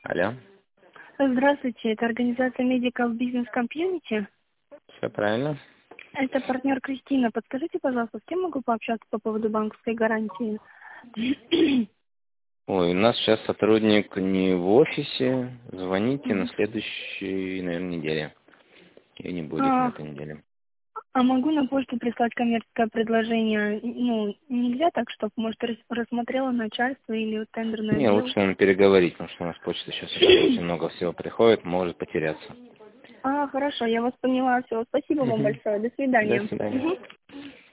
Алло, Здравствуйте, это организация Medical Business Community. все правильно? Это партнер Кристина. Подскажите, пожалуйста, с кем могу пообщаться по поводу банковской гарантии? Ой, у нас сейчас сотрудник не в офисе. Звоните на Мгм. следующей, наверное, неделе. Ее не будет на А, этой неделе. а могу на почту прислать коммерческое предложение? Ну, нельзя так, чтобы, может, рассмотрело начальство или вот тендерный Не, отдел? лучше нам переговорить, потому что у нас почта сейчас очень много всего приходит, может потеряться. Хорошо, я вас поняла. Все, спасибо вам Мгм. большое. До До свидания. свидания. Мгм.